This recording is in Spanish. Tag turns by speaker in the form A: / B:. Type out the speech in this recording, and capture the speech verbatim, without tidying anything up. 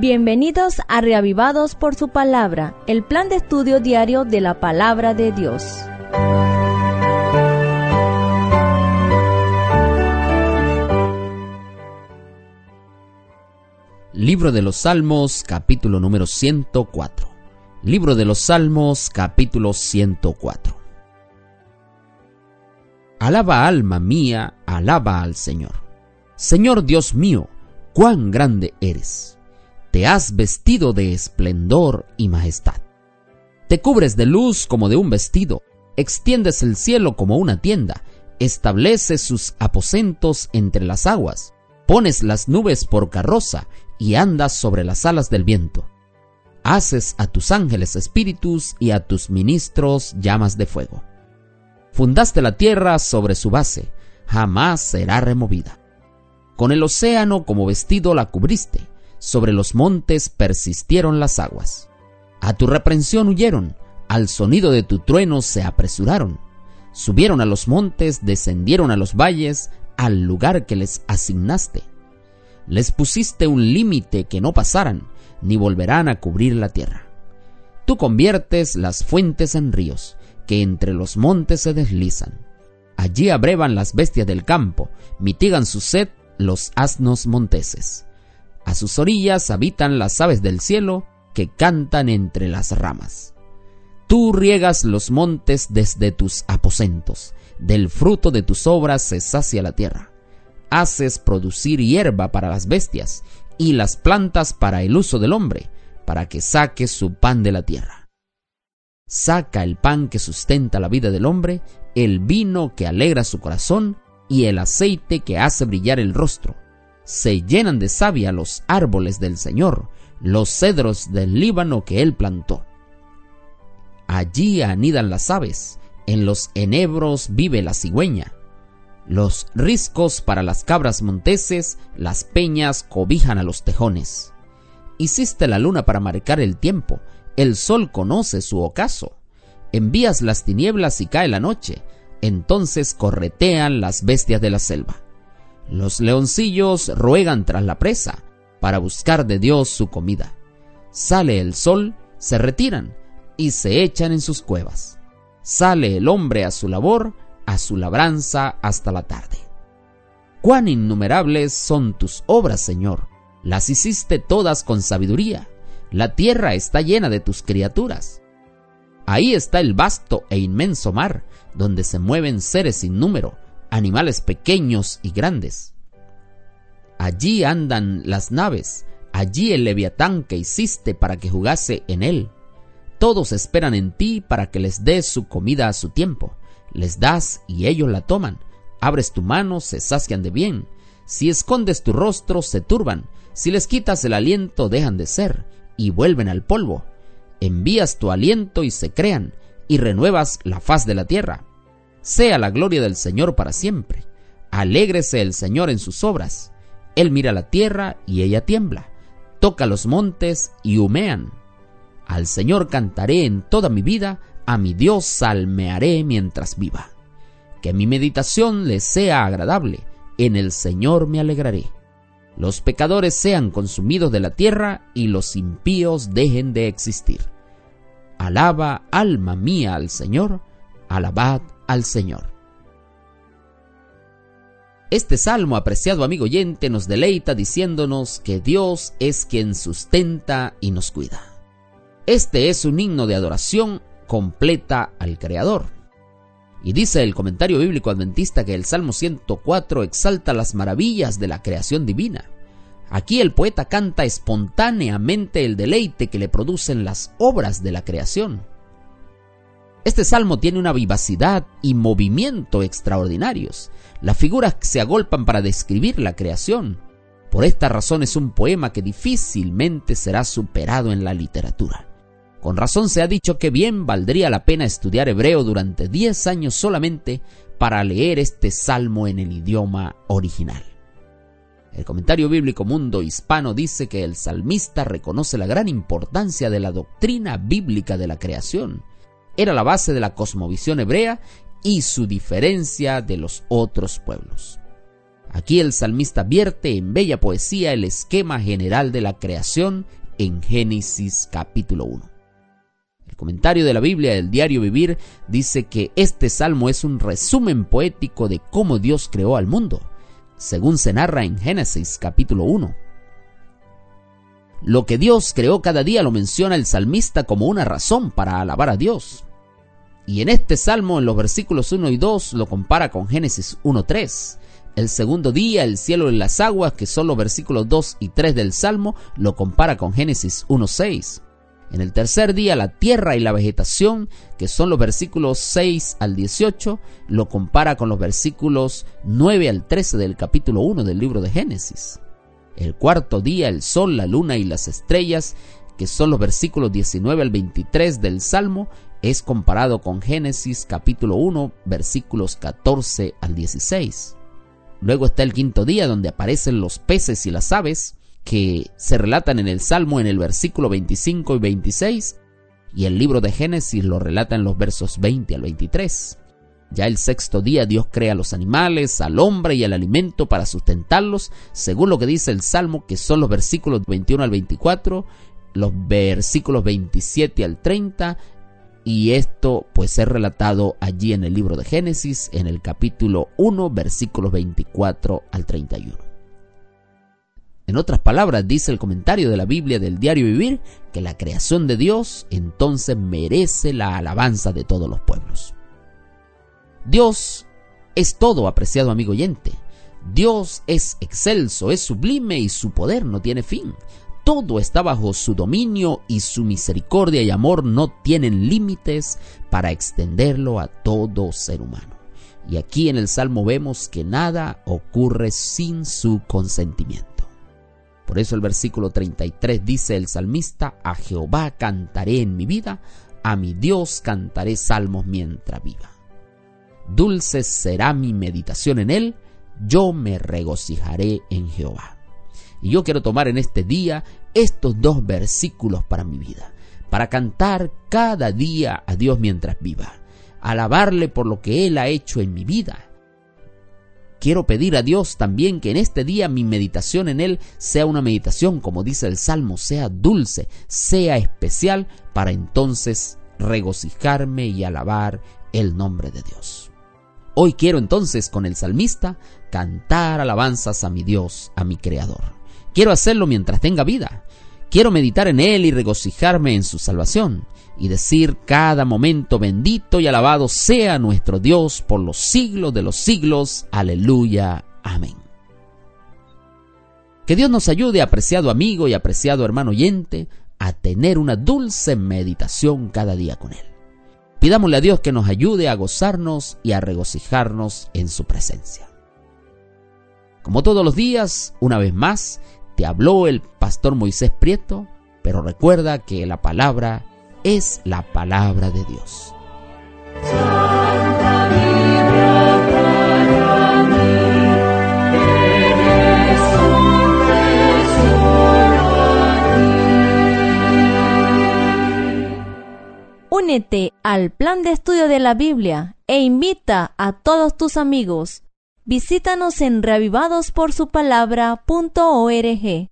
A: Bienvenidos a Reavivados por su Palabra, el plan de estudio diario de la Palabra de Dios.
B: Libro de los Salmos, capítulo número ciento cuatro. Libro de los Salmos, capítulo ciento cuatro. Alaba, alma mía, alaba al Señor. Señor Dios mío, cuán grande eres. Te has vestido de esplendor y majestad. Te cubres de luz como de un vestido, extiendes el cielo como una tienda, estableces sus aposentos entre las aguas, pones las nubes por carroza y andas sobre las alas del viento. Haces a tus ángeles espíritus y a tus ministros llamas de fuego. Fundaste la tierra sobre su base, jamás será removida. Con el océano como vestido la cubriste, sobre los montes persistieron las aguas. A tu reprensión huyeron, al sonido de tu trueno se apresuraron. Subieron a los montes, descendieron a los valles, al lugar que les asignaste. Les pusiste un límite que no pasaran, ni volverán a cubrir la tierra. Tú conviertes las fuentes en ríos, que entre los montes se deslizan. Allí abrevan las bestias del campo, mitigan su sed los asnos monteses. A sus orillas habitan las aves del cielo, que cantan entre las ramas. Tú riegas los montes desde tus aposentos, del fruto de tus obras se sacia la tierra. Haces producir hierba para las bestias, y las plantas para el uso del hombre, para que saque su pan de la tierra. Saca el pan que sustenta la vida del hombre, el vino que alegra su corazón, y el aceite que hace brillar el rostro. Se llenan de savia los árboles del Señor, los cedros del Líbano que Él plantó. Allí anidan las aves, en los enebros vive la cigüeña. Los riscos para las cabras monteses, las peñas cobijan a los tejones. Hiciste la luna para marcar el tiempo, el sol conoce su ocaso. Envías las tinieblas y cae la noche, entonces corretean las bestias de la selva. Los leoncillos ruegan tras la presa, para buscar de Dios su comida. Sale el sol, se retiran, y se echan en sus cuevas. Sale el hombre a su labor, a su labranza hasta la tarde. Cuán innumerables son tus obras, Señor, las hiciste todas con sabiduría. La tierra está llena de tus criaturas. Ahí está el vasto e inmenso mar, donde se mueven seres sin número, animales pequeños y grandes. Allí andan las naves, allí el leviatán que hiciste para que jugase en él. Todos esperan en ti para que les des su comida a su tiempo. Les das y ellos la toman. Abres tu mano, se sacian de bien. Si escondes tu rostro, se turban. Si les quitas el aliento, dejan de ser y vuelven al polvo. Envías tu aliento y se crean, y renuevas la faz de la tierra. Sea la gloria del Señor para siempre. Alégrese el Señor en sus obras. Él mira la tierra y ella tiembla. Toca los montes y humean. Al Señor cantaré en toda mi vida, a mi Dios salmearé mientras viva. Que mi meditación le sea agradable, en el Señor me alegraré. Los pecadores sean consumidos de la tierra y los impíos dejen de existir. Alaba, alma mía, al Señor, alabad al Señor. Este salmo, apreciado amigo oyente, nos deleita diciéndonos que Dios es quien sustenta y nos cuida. Este es un himno de adoración completa al Creador. Y dice el comentario bíblico adventista que el Salmo ciento cuatro exalta las maravillas de la creación divina. Aquí el poeta canta espontáneamente el deleite que le producen las obras de la creación. Este salmo tiene una vivacidad y movimiento extraordinarios. Las figuras se agolpan para describir la creación. Por esta razón es un poema que difícilmente será superado en la literatura. Con razón se ha dicho que bien valdría la pena estudiar hebreo durante diez años solamente para leer este salmo en el idioma original. El comentario bíblico Mundo Hispano dice que el salmista reconoce la gran importancia de la doctrina bíblica de la creación. Era la base de la cosmovisión hebrea y su diferencia de los otros pueblos. Aquí el salmista vierte en bella poesía el esquema general de la creación en Génesis capítulo uno. El comentario de la Biblia del Diario Vivir dice que este salmo es un resumen poético de cómo Dios creó al mundo, según se narra en Génesis capítulo uno. Lo que Dios creó cada día lo menciona el salmista como una razón para alabar a Dios. Y en este salmo, en los versículos uno y dos, lo compara con Génesis uno tres. El segundo día, el cielo y las aguas, que son los versículos dos y tres del salmo, lo compara con Génesis uno seis. En el tercer día, la tierra y la vegetación, que son los versículos seis al dieciocho, lo compara con los versículos nueve al trece del capítulo uno del libro de Génesis. El cuarto día, el sol, la luna y las estrellas, que son los versículos diecinueve al veintitrés del salmo, es comparado con Génesis capítulo uno, versículos catorce al dieciséis. Luego está el quinto día, donde aparecen los peces y las aves, que se relatan en el Salmo en el versículo veinticinco y veintiséis, y el libro de Génesis lo relata en los versos veinte al veintitrés. Ya el sexto día Dios crea a los animales, al hombre y al alimento para sustentarlos, según lo que dice el Salmo, que son los versículos veintiuno al veinticuatro, los versículos veintisiete al treinta, y esto pues es relatado allí en el libro de Génesis, en el capítulo uno, versículos veinticuatro al treinta y uno. En otras palabras, dice el comentario de la Biblia del Diario Vivir, que la creación de Dios entonces merece la alabanza de todos los pueblos. Dios es todo, apreciado amigo oyente. Dios es excelso, es sublime y su poder no tiene fin. Todo está bajo su dominio y su misericordia y amor no tienen límites para extenderlo a todo ser humano. Y aquí en el Salmo vemos que nada ocurre sin su consentimiento. Por eso el versículo treinta y tres dice el salmista: a Jehová cantaré en mi vida, a mi Dios cantaré salmos mientras viva. Dulce será mi meditación en él, yo me regocijaré en Jehová. Y yo quiero tomar en este día estos dos versículos para mi vida, para cantar cada día a Dios mientras viva, alabarle por lo que Él ha hecho en mi vida. Quiero pedir a Dios también que en este día mi meditación en Él sea una meditación, como dice el Salmo, sea dulce, sea especial, para entonces regocijarme y alabar el nombre de Dios. Hoy quiero entonces, con el salmista, cantar alabanzas a mi Dios, a mi Creador. Quiero hacerlo mientras tenga vida. Quiero meditar en Él y regocijarme en su salvación, y decir cada momento: bendito y alabado sea nuestro Dios por los siglos de los siglos. Aleluya. Amén. Que Dios nos ayude, apreciado amigo y apreciado hermano oyente, a tener una dulce meditación cada día con Él. Pidámosle a Dios que nos ayude a gozarnos y a regocijarnos en su presencia. Como todos los días, una vez más, te habló el pastor Moisés Prieto, pero recuerda que la palabra es la palabra de Dios.
C: Santa Biblia para mí, eres un tesoro aquí.
A: Únete al plan de estudio de la Biblia e invita a todos tus amigos. Visítanos en reavivados por su palabra punto org.